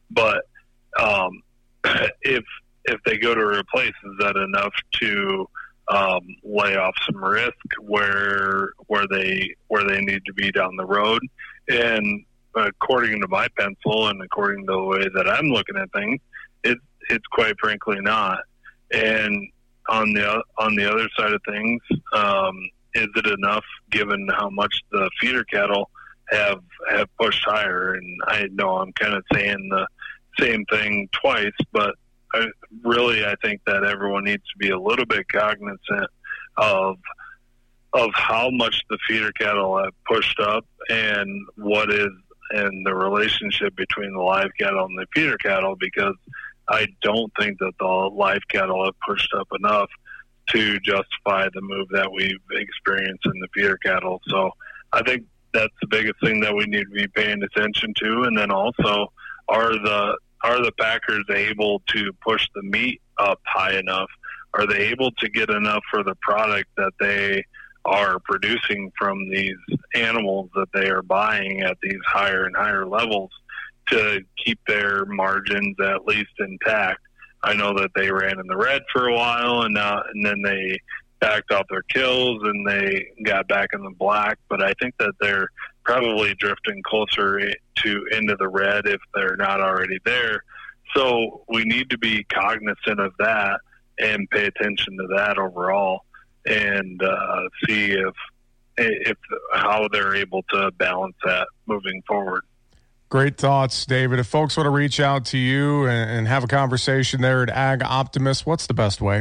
But um, if if they go to replace, is that enough to um, lay off some risk where where they where they need to be down the road? And according to my pencil and according to the way that I'm looking at things, it, it's quite frankly not. And on the on the other side of things, um, is it enough given how much the feeder cattle have have pushed higher? And I know I'm kind of saying the same thing twice, but I, really I think that everyone needs to be a little bit cognizant of of how much the feeder cattle have pushed up and what is and the relationship between the live cattle and the feeder cattle, because I don't think that the live cattle have pushed up enough to justify the move that we've experienced in the feeder cattle. So I think that's the biggest thing that we need to be paying attention to. And then also, are the are the packers able to push the meat up high enough? Are they able to get enough for the product that they are producing from these animals that they are buying at these higher and higher levels to keep their margins at least intact? I know that they ran in the red for a while, and now and then they backed off their kills and they got back in the black. But I think that they're probably drifting closer to into the red if they're not already there. So we need to be cognizant of that and pay attention to that overall, and uh, see if if how they're able to balance that moving forward. Great thoughts, David. If folks want to reach out to you and, and have a conversation there at Ag Optimist, what's the best way?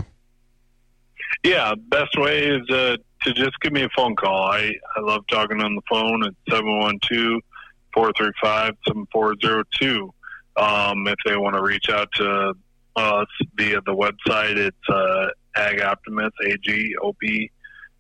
Yeah, best way is uh, to just give me a phone call. I, I love talking on the phone at seven one two, four three five, seven four zero two. Um, if they want to reach out to us via the website, it's uh, Ag Optimist, A G O P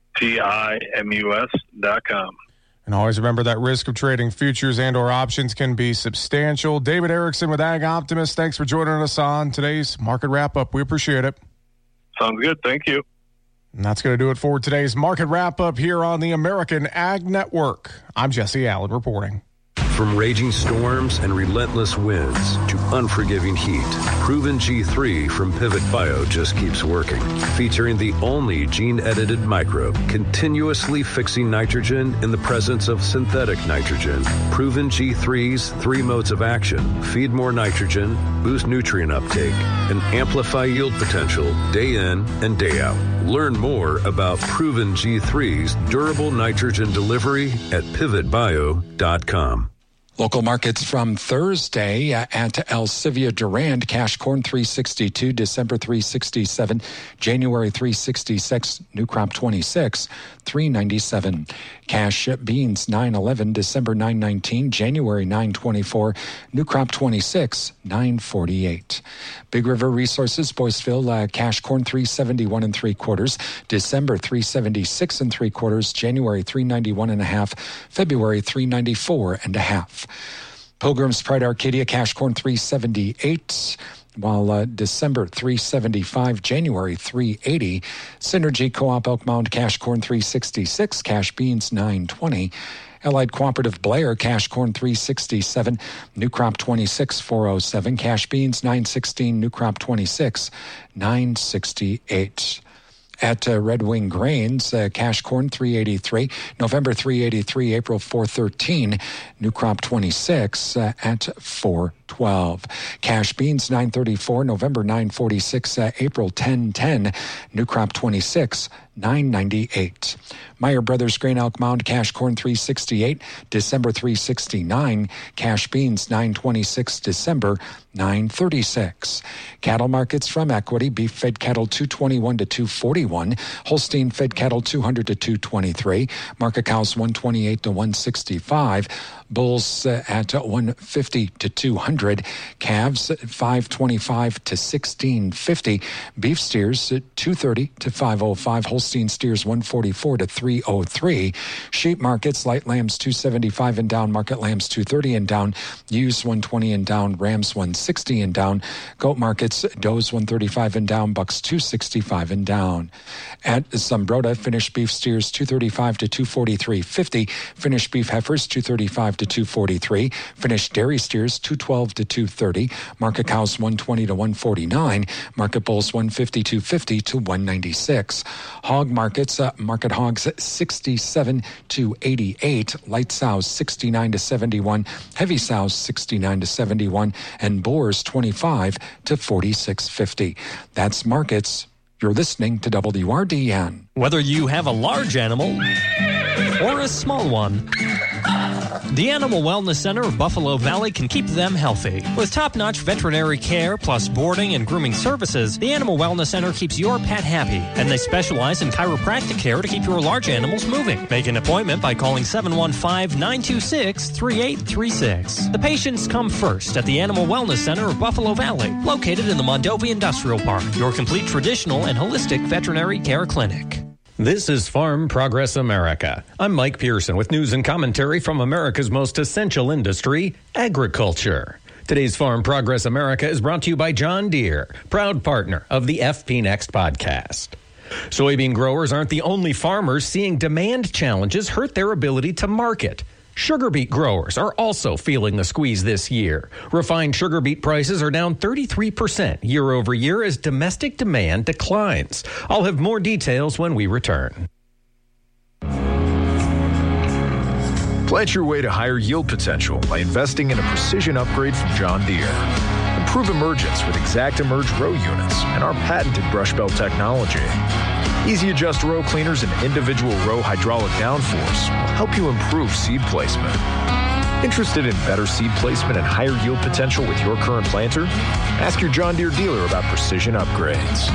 T I M U S dot com. And always remember that risk of trading futures and or options can be substantial. David Erickson with Ag Optimist, thanks for joining us on today's Market Wrap-Up. We appreciate it. Sounds good. Thank you. And that's going to do it for today's Market Wrap-Up here on the American Ag Network. I'm Jesse Allen reporting. From raging storms and relentless winds to unforgiving heat, Proven G three from Pivot Bio just keeps working. Featuring the only gene-edited microbe continuously fixing nitrogen in the presence of synthetic nitrogen. Proven G three's three modes of action: feed more nitrogen, boost nutrient uptake, and amplify yield potential day in and day out. Learn more about Proven G three's durable nitrogen delivery at pivot bio dot com. Local markets from Thursday uh, at Alcivia Durand. Cash corn three sixty-two, December three sixty-seven, January three sixty-six, new crop twenty-six, three ninety-seven. Cash beans nine eleven, December nine nineteen, January nine twenty-four, new crop twenty-six, nine forty-eight. Big River Resources, Boyceville, uh, cash corn three seventy-one and three quarters, December three seventy-six and three quarters, January three ninety-one and a half, February three ninety-four and a half. Pilgrim's Pride Arcadia, cash corn three seventy-eight, while uh, December three seventy-five, January three eighty. Synergy Co-op Elk Mound, cash corn three sixty-six, cash beans nine twenty. Allied Cooperative Blair, cash corn three sixty-seven, new crop twenty-six, four oh seven. Cash beans nine sixteen, new crop twenty-six, nine sixty-eight. At uh, Red Wing Grains, uh, cash corn three eighty-three, November three eighty-three, April four thirteen, new crop twenty-six uh, at four twelve. Cash beans nine thirty-four, November nine forty-six, uh, April ten ten, new crop twenty-six, nine ninety-eight. Meyer Brothers Grain Elk Mound, cash corn three sixty-eight, December three sixty-nine, cash beans nine twenty-six, December nine thirty-six. Cattle markets from Equity: beef fed cattle two twenty-one to two forty-one, Holstein fed cattle two hundred to two twenty-three, market cows one twenty-eight to one sixty-five, bulls uh, at one fifty to two hundred, calves five twenty-five to sixteen fifty, beef steers two thirty to five oh five, Holstein steers one forty-four to three oh three. Sheep markets: light lambs two seventy-five and down, market lambs two thirty and down, ewes one twenty and down, rams one sixty and down. Goat markets: does one thirty-five and down, bucks two sixty-five and down. At Zumbrota, finished beef steers two thirty-five to two forty-three fifty, finished beef heifers two thirty-five to two forty-three, finished dairy steers two twelve twelve to two thirty. Market cows one twenty to one forty-nine. Market bulls one fifty, two fifty to one ninety-six. Hog markets, uh, market hogs sixty-seven to eighty-eight. Light sows sixty-nine to seventy-one. Heavy sows sixty-nine to seventy-one. And boars twenty-five to forty-six fifty. That's markets. You're listening to W R D N. Whether you have a large animal or a small one, the Animal Wellness Center of Buffalo Valley can keep them healthy. With top-notch veterinary care plus boarding and grooming services, the Animal Wellness Center keeps your pet happy, and they specialize in chiropractic care to keep your large animals moving. Make an appointment by calling seven one five, nine two six, three eight three six. The patients come first at the Animal Wellness Center of Buffalo Valley, located in the Mondovi Industrial Park, your complete traditional and holistic veterinary care clinic. This is Farm Progress America. I'm Mike Pearson with news and commentary from America's most essential industry, agriculture. Today's Farm Progress America is brought to you by John Deere, proud partner of the F P Next podcast. Soybean growers aren't the only farmers seeing demand challenges hurt their ability to market. Sugar beet growers are also feeling the squeeze this year. Refined sugar beet prices are down thirty-three percent year over year as domestic demand declines. I'll have more details when we return. Plant your way to higher yield potential by investing in a precision upgrade from John Deere. Improve emergence with ExactEmerge row units and our patented brush belt technology. Easy Adjust row cleaners and individual row hydraulic downforce will help you improve seed placement. Interested in better seed placement and higher yield potential with your current planter? Ask your John Deere dealer about precision upgrades.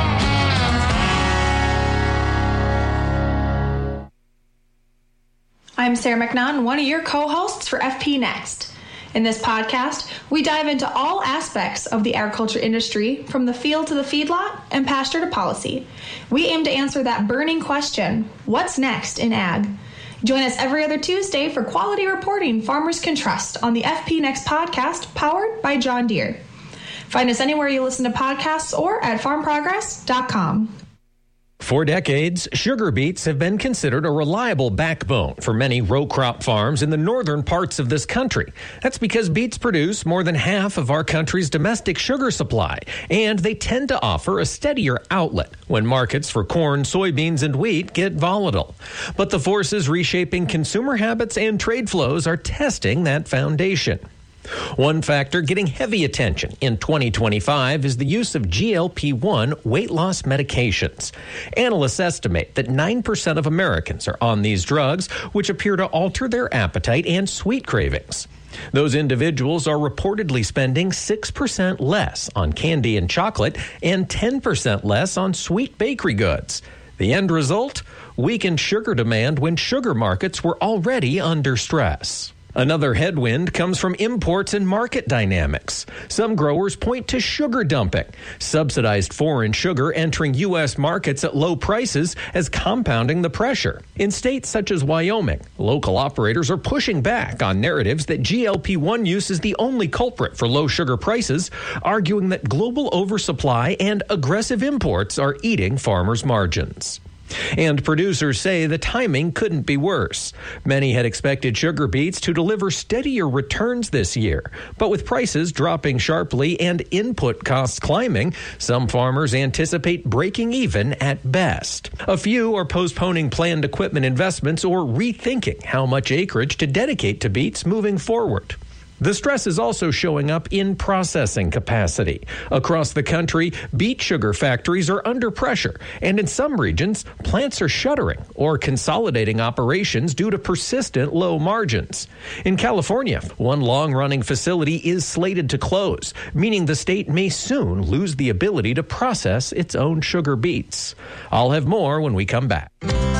I'm Sarah McNaughton, one of your co-hosts for F P Next. In this podcast, we dive into all aspects of the agriculture industry, from the field to the feedlot and pasture to policy. We aim to answer that burning question, what's next in ag? Join us every other Tuesday for quality reporting farmers can trust on the F P Next podcast, powered by John Deere. Find us anywhere you listen to podcasts or at farm progress dot com. For decades, sugar beets have been considered a reliable backbone for many row crop farms in the northern parts of this country. That's because beets produce more than half of our country's domestic sugar supply, and they tend to offer a steadier outlet when markets for corn, soybeans, and wheat get volatile. But the forces reshaping consumer habits and trade flows are testing that foundation. One factor getting heavy attention in twenty twenty-five is the use of G L P one weight loss medications. Analysts estimate that nine percent of Americans are on these drugs, which appear to alter their appetite and sweet cravings. Those individuals are reportedly spending six percent less on candy and chocolate and ten percent less on sweet bakery goods. The end result? Weakened sugar demand when sugar markets were already under stress. Another headwind comes from imports and market dynamics. Some growers point to sugar dumping, subsidized foreign sugar entering U S markets at low prices as compounding the pressure. In states such as Wyoming, local operators are pushing back on narratives that G L P one use is the only culprit for low sugar prices, arguing that global oversupply and aggressive imports are eating farmers' margins. And producers say the timing couldn't be worse. Many had expected sugar beets to deliver steadier returns this year, but with prices dropping sharply and input costs climbing, some farmers anticipate breaking even at best. A few are postponing planned equipment investments or rethinking how much acreage to dedicate to beets moving forward. The stress is also showing up in processing capacity. Across the country, beet sugar factories are under pressure, and in some regions, plants are shuttering or consolidating operations due to persistent low margins. In California, one long-running facility is slated to close, meaning the state may soon lose the ability to process its own sugar beets. I'll have more when we come back.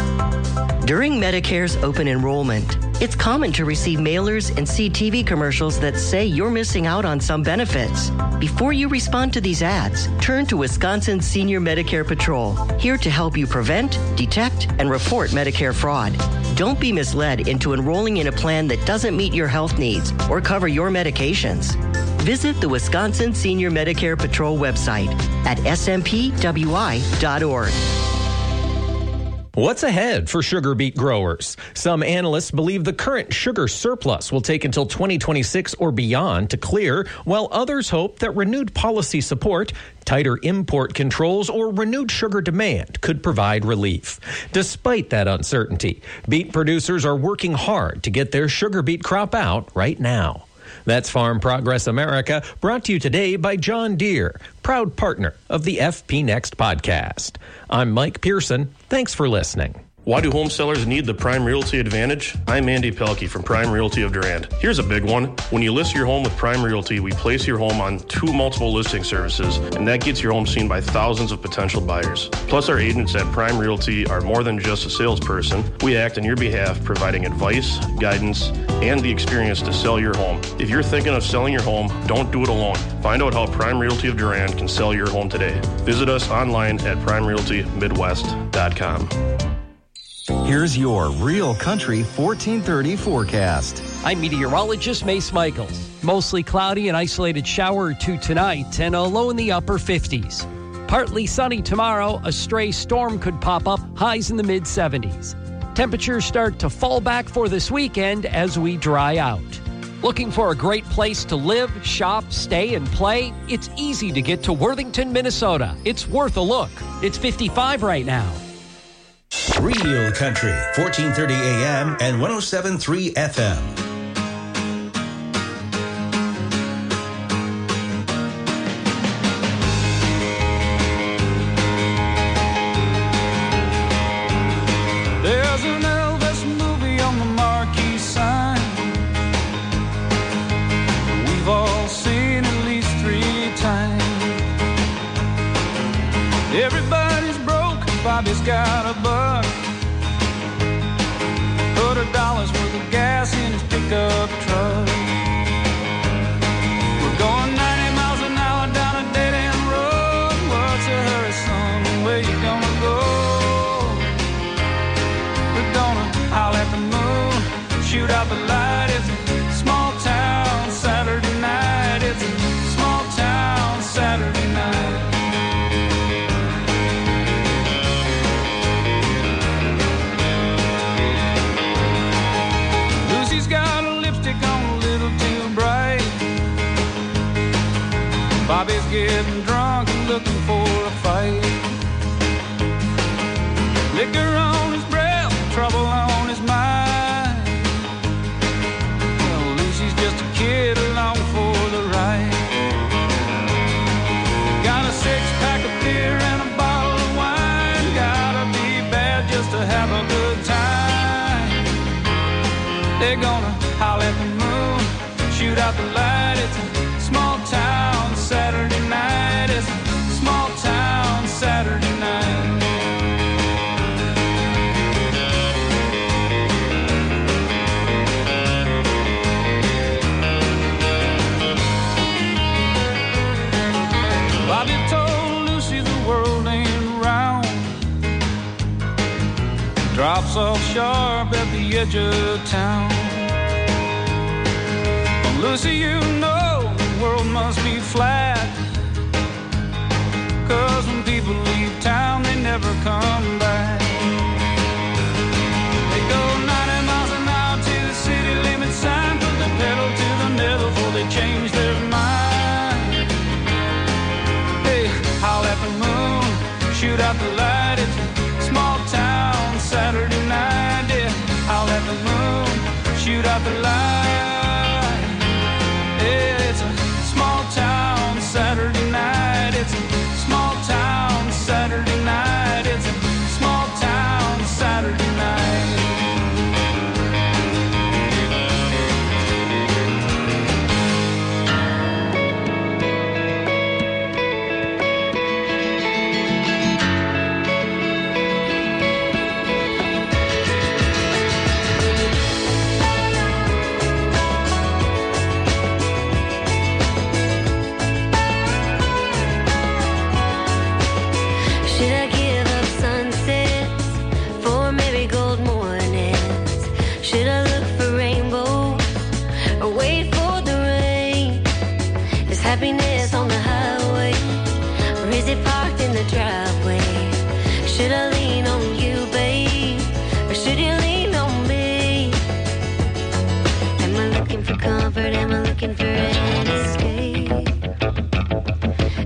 During Medicare's open enrollment, it's common to receive mailers and see T V commercials that say you're missing out on some benefits. Before you respond to these ads, turn to Wisconsin Senior Medicare Patrol, here to help you prevent, detect, and report Medicare fraud. Don't be misled into enrolling in a plan that doesn't meet your health needs or cover your medications. Visit the Wisconsin Senior Medicare Patrol website at s m p w i dot org. What's ahead for sugar beet growers? Some analysts believe the current sugar surplus will take until twenty twenty-six or beyond to clear, while others hope that renewed policy support, tighter import controls, or renewed sugar demand could provide relief. Despite that uncertainty, beet producers are working hard to get their sugar beet crop out right now. That's Farm Progress America, brought to you today by John Deere, proud partner of the F P Next podcast. I'm Mike Pearson. Thanks for listening. Why do home sellers need the Prime Realty Advantage? I'm Andy Pelkey from Prime Realty of Durand. Here's a big one. When you list your home with Prime Realty, we place your home on two multiple listing services, and that gets your home seen by thousands of potential buyers. Plus, our agents at Prime Realty are more than just a salesperson. We act on your behalf, providing advice, guidance, and the experience to sell your home. If you're thinking of selling your home, don't do it alone. Find out how Prime Realty of Durand can sell your home today. Visit us online at prime realty midwest dot com. Here's your Real Country fourteen thirty forecast. I'm meteorologist Mace Michaels. Mostly cloudy and isolated shower or two tonight and a low in the upper fifties. Partly sunny tomorrow, a stray storm could pop up, highs in the mid seventies. Temperatures start to fall back for this weekend as we dry out. Looking for a great place to live, shop, stay, and play? It's easy to get to Worthington, Minnesota. It's worth a look. It's fifty-five right now. Real Country, fourteen thirty A M and one oh seven point three F M. There's an Elvis movie on the marquee sign. We've all seen at least three times. Everybody's broke. Bobby's got a buck. Put a dollar's worth of gas in his pickup truck. We're going ninety miles an hour down a dead-end road. What's a hurry, son? Where you gonna go? We're gonna howl at the moon, shoot out the light. It's a small town Saturday night. It's a small town Saturday night. She's got a lipstick on a little too bright. Bobby's getting drunk and looking for a fight. Liquor on his breath, trouble on his mind. Well, Lucy's just a kid along for the ride. Got a six-pack of beer and a bottle of wine. Gotta be bad just to have a good time. They're gonna howl at the moon, shoot out the light. It's a small town Saturday night. It's a small town Saturday night. Bobby told Lucy the world ain't round. Drops off sharp at the edge of town. Lucy, you know the world must be flat. Cause when people leave town, they never come back. They go ninety miles an hour to the city limit sign. Put the pedal to the metal before they change their mind. Hey, howl at the moon, shoot out the light. It's a small town Saturday night. Yeah, howl at the moon, shoot out the light. It's a small town Saturday night. It's a small town Saturday night. It's a small town Saturday night.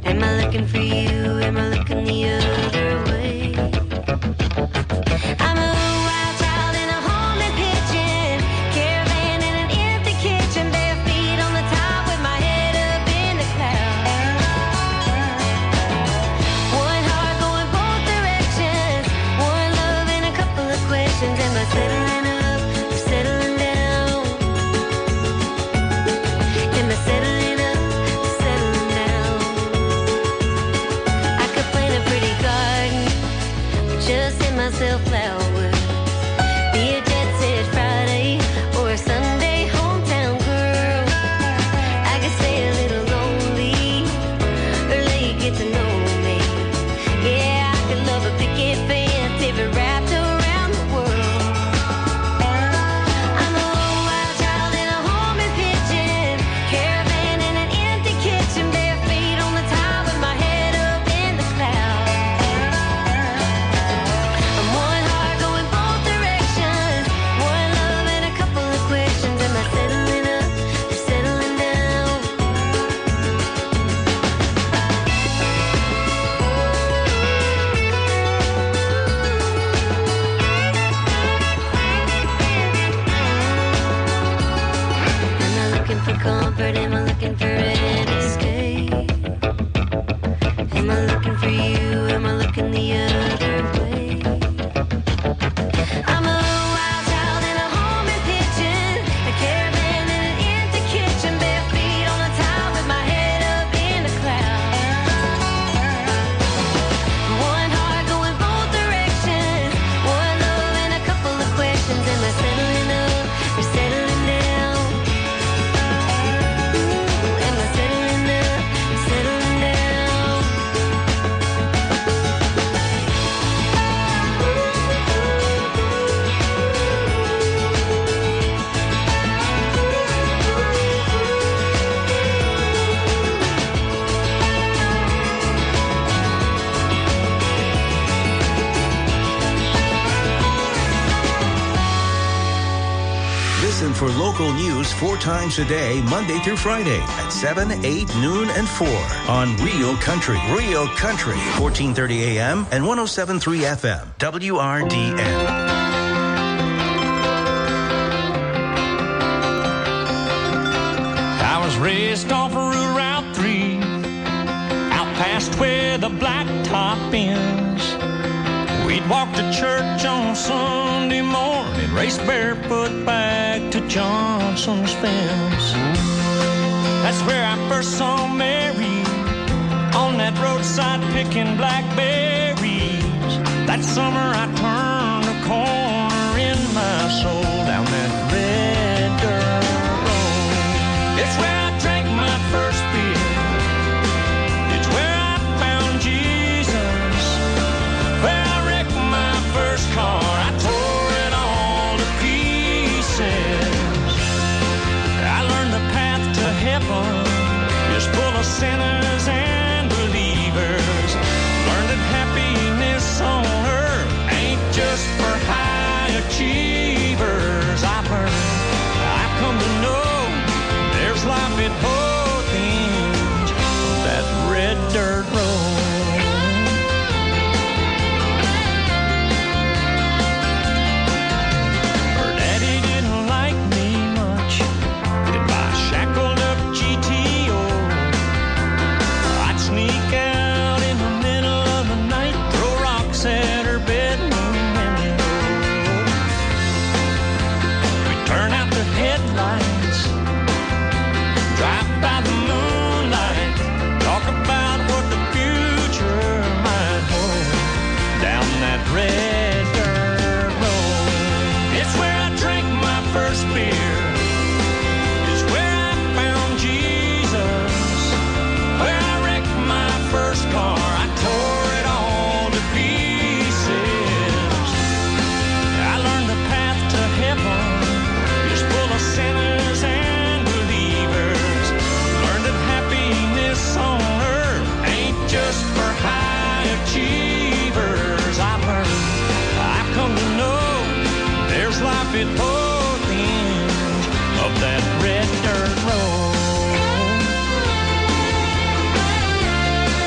Am I looking for you? Am I looking the other way? I'm a wild child in a home and pigeon, caravan in an empty kitchen, bare feet on the top with my head up in the clouds. One heart going both directions, one love and a couple of questions. Am I settling up or settling down? Am I settling up or settling down? I could plant a pretty garden, just in myself flowers. Be a jet set Friday or a Sunday hometown girl. I could stay a little lonely or let you get to know me. Yeah, I could love a picket fence if it wrapped around the world. I'm a wild child in a home and pigeon, caravan in an empty kitchen, bare feet on the top with my head up in the clouds. I'm one heart going both directions, one love and a couple of questions. Am I settling up or settling down? Am I looking for comfort? Am I looking for an escape? Am I looking for you? Am I looking the other way? I'm a wild child in a home and pigeon, a caravan in an empty kitchen, bare feet on the top with my head up in the clouds. One heart going both directions, one love and a couple of questions. Am I settling up or settling down? Am I settling up or settling down? Listen for local news four times a day, Monday through Friday at seven, eight, noon, and four on Real Country. Real Country, fourteen thirty A M and one oh seven point three F M, W R D N. I was raised off of Route three, out past where the blacktop ends. We'd walk to church on Sunday morning, race barefoot back to Johnson's fence. That's where I first saw Mary, on that roadside picking blackberries. That summer I turned a corner in my soul, down that red dirt road. It's where I drank my first beer, it's where I found Jesus, where I wrecked my first car, I tore it all to pieces. I learned the path to heaven is full of sinners and believers. Learned that happiness on earth ain't just for high achievers. I've learned, I've come to know there's life at both ends of that red dirt road. Her daddy didn't like me much, if I shackled up G T O, I'd sneak out in the middle of the night, throw rocks at her bedroom window. We'd turn out the headlights, drive by the moonlight, talk about what the future might hold, down that red dirt road. It's where I drank my first beer, it's where I found Jesus, where I wrecked my first car, I tore it all to pieces. I learned the path to heaven is full of sinners and believers. Learned that happiness on earth ain't just for high achievers. I've learned, I've come to know there's life at both ends of that red dirt road.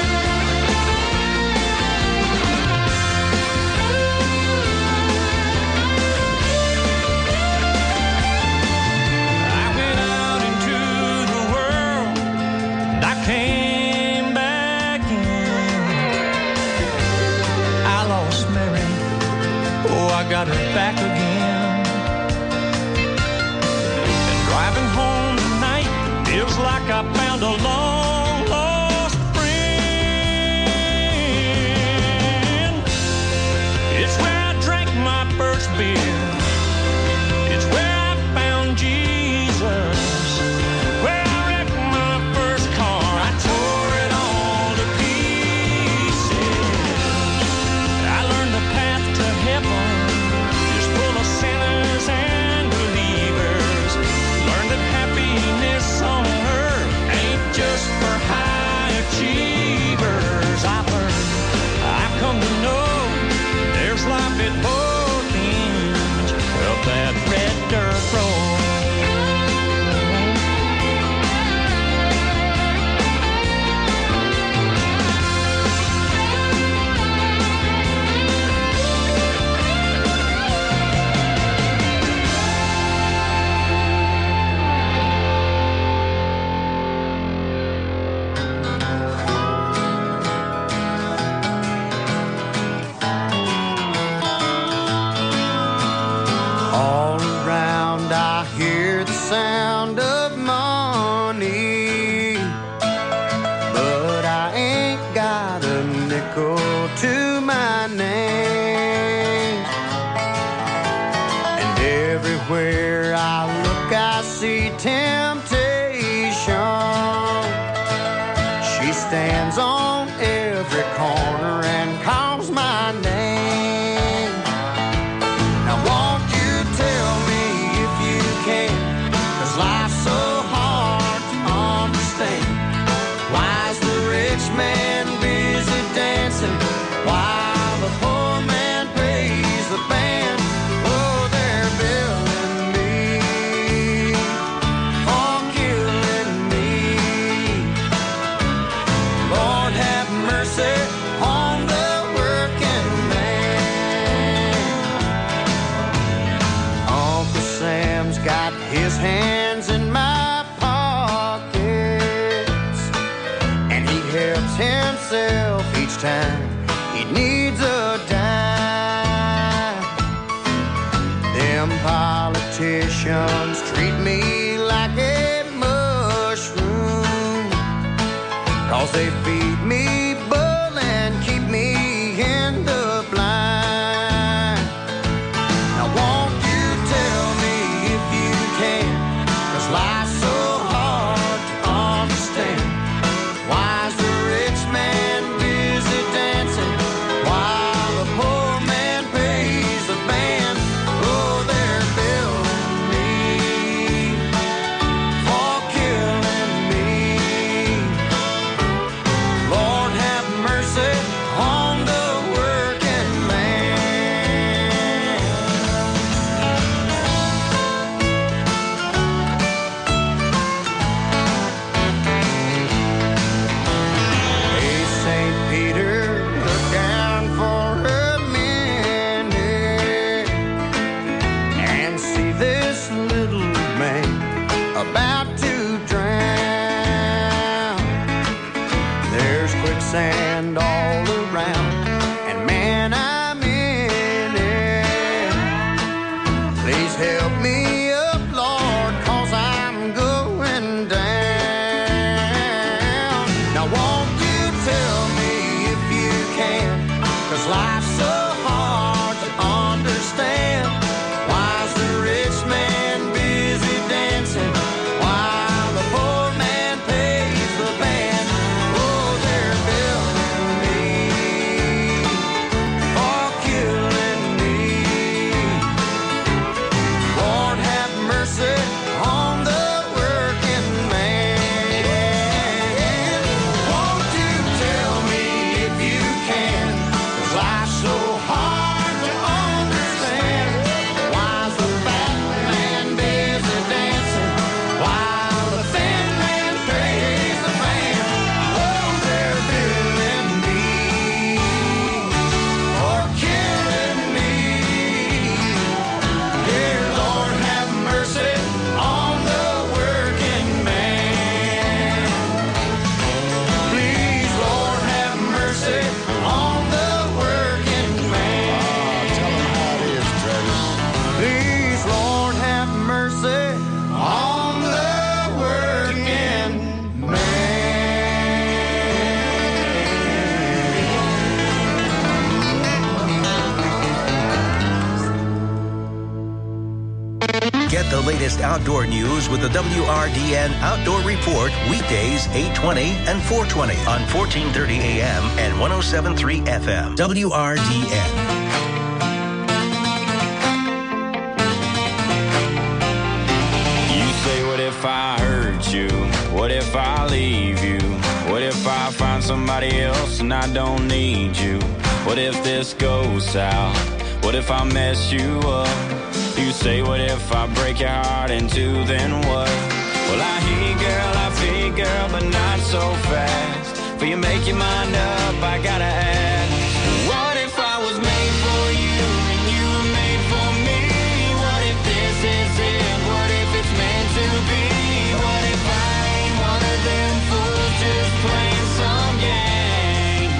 got her back again. And driving home tonight feels like I found a long lost friend. It's where I drank my first beer. It's where I found Jesus. Where I wrecked my first car. I tore it all to pieces. I learned the path to heaven is full of sinners and believers. Learned that happiness on earth ain't just for high achievers. I learned, I've come to know there's life at both ends of that red dirt road. All around I hear the sound of money, but I ain't got a nickel to my name. And everywhere I look I see temptation. She stands on every corner and calls my name. Now won't you tell me if you can, 'cause life's so hard to understand. Why's the rich man busy dancing while the poor man pays the band? Oh, they're billing me for killing me. Lord have mercy on the working man. Uncle Sam's got his hands in my pockets, and he helps himself each time he needs a dime. Them politicians treat me like a mushroom, 'cause they feed me bull and keep me in the blind. Now won't you tell me if you can, 'cause life's so hard to understand. Why's the rich man busy dancing while the poor man pays the band? Oh, they're billing me for killing me. Lord have mercy on the working man. Hey, Saint Peter, look down for a minute and see this little man about to drown. There's quicksand all around, and man, I'm in it. Please help me up, Lord, 'cause I'm going down. Now won't you tell me if you can, 'cause life's so hard to understand. Why's the rich man busy dancing while the poor man pays the band? Oh, they're billing me Get the latest outdoor news with the W R D N Outdoor Report weekdays eight twenty and four twenty on fourteen thirty A M and one oh seven point three F M. W R D N. If I hurt you, what if I leave you? What if I find somebody else and I don't need you? What if this goes south? What if I mess you up? You say, what if I break your heart in two, then what? Well, I hear you, girl, I feel you, girl, but not so fast. For you make your mind up, I gotta ask, what if I was made for you and you were made for me? What if this is it? What if it's meant to be? What if I ain't one of them fools just playing some game?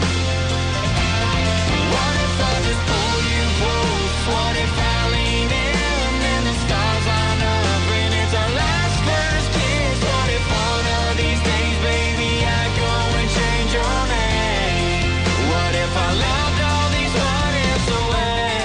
What if I just pull you close? What if I lean in and the stars line up and it's our last first kiss? What if one of these days, baby, I go and change your name? What if I loved all these what ifs away?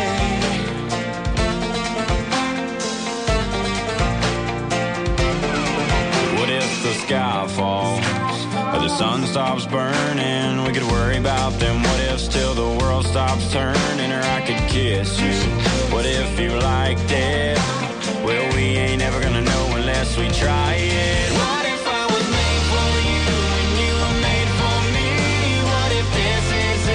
What if the sky falls or the sun stops burning? We could worry about them what ifs till the world stops turning, or I could kiss you. What if you liked it? Well, we ain't ever gonna know unless we try